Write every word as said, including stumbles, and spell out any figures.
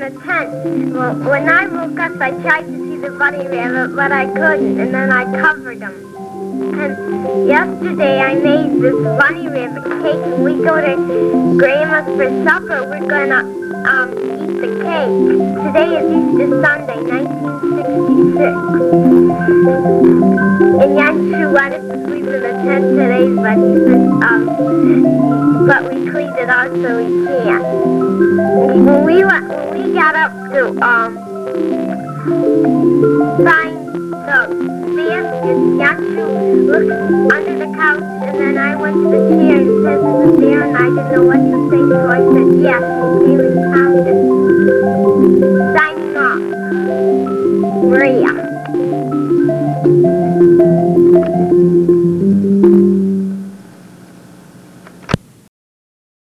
the tent. Well, when I woke up, I tried to see the bunny rabbit, but I couldn't, and then I covered him. And yesterday I made this bunny rabbit cake, and we go to Grandma's for supper. We're gonna um, eat the cake. Today is Easter Sunday, nineteen sixty-six. And Yanshu wanted to sleep in the tent today, but he said, um, but we cleaned it out so he can't. When we went, when we got up to um find the basket, Yanshu looked under the couch, and then I went to the chair and said it was there, and I didn't know what to say, so I said yes, and came and found it. Signing off. Maria.